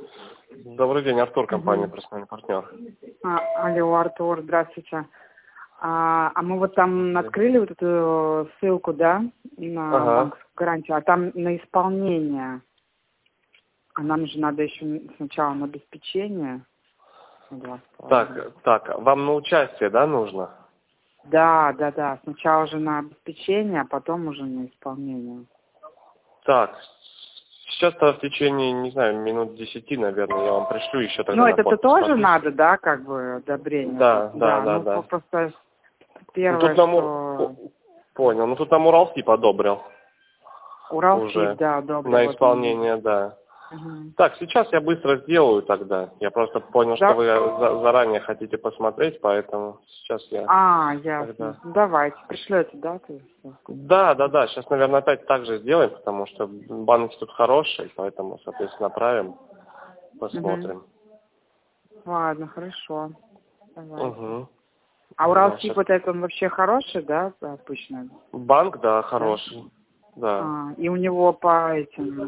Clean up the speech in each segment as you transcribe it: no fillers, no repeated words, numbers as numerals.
Добрый день, Артур, компания Мгм. «Персональный партнер». Алло, Артур, здравствуйте. Мы вот там открыли вот эту ссылку, да, на Ага. банковскую гарантию, а там на исполнение. А нам же надо еще сначала на обеспечение. на 2,5. Так, вам на участие, да, нужно? Да. Сначала же на обеспечение, а потом уже на исполнение. Так, сейчас-то в течение, не знаю, минут 10, наверное, я вам пришлю еще тогда Ну, на это-то подпись. тоже надо, да, как бы одобрение? Да. Просто Ну, первое, тут нам... что Понял, ну тут нам Уралсиб одобрил Уралсиб, уже да, добрый. на Вот исполнение, да. Мгм. Так, сейчас я быстро сделаю тогда. Я просто понял, что Да? вы заранее хотите посмотреть, поэтому сейчас я Ясно. тогда... Ну, давайте, пришлете, да, ты? Да. Сейчас, наверное, опять так же сделаем, потому что банки тут хорошие, поэтому, соответственно, направим, Угу. посмотрим. Ладно, хорошо. Давайте. Угу. А Уралсиб вот это он вообще хороший, да, обычно? Банк, да, Да? хороший. Да. И у него по этим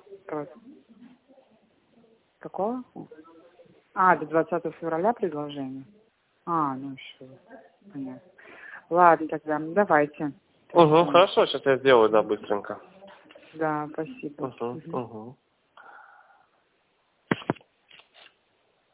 какого? До 20 февраля предложение? Ну еще. Понятно. Ладно, тогда, давайте. Угу, хорошо, сейчас я сделаю, да, быстренько. Да, спасибо. Угу.